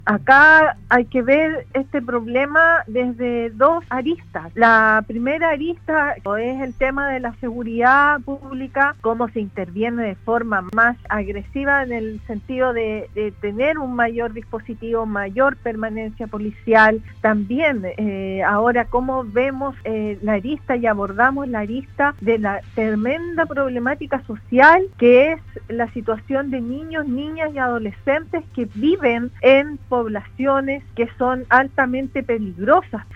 Acá hay que ver este problema desde dos aristas. La primera arista es el tema de la seguridad pública, cómo se interviene de forma más agresiva en el sentido de tener un mayor dispositivo, mayor permanencia policial. También ahora cómo vemos la arista y abordamos la arista de la tremenda problemática social que es la situación de niños, niñas y adolescentes que viven en poblaciones que son altamente peligrosas.